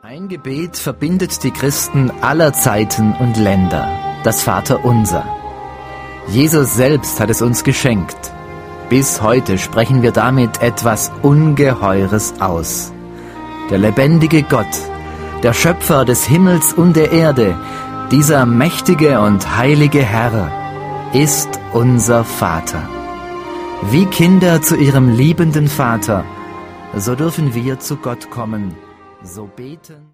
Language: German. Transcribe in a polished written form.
Ein Gebet verbindet die Christen aller Zeiten und Länder, das Vaterunser. Jesus selbst hat es uns geschenkt. Bis heute sprechen wir damit etwas Ungeheures aus. Der lebendige Gott, der Schöpfer des Himmels und der Erde, dieser mächtige und heilige Herr, ist unser Vater. Wie Kinder zu ihrem liebenden Vater, so dürfen wir zu Gott kommen, so beten.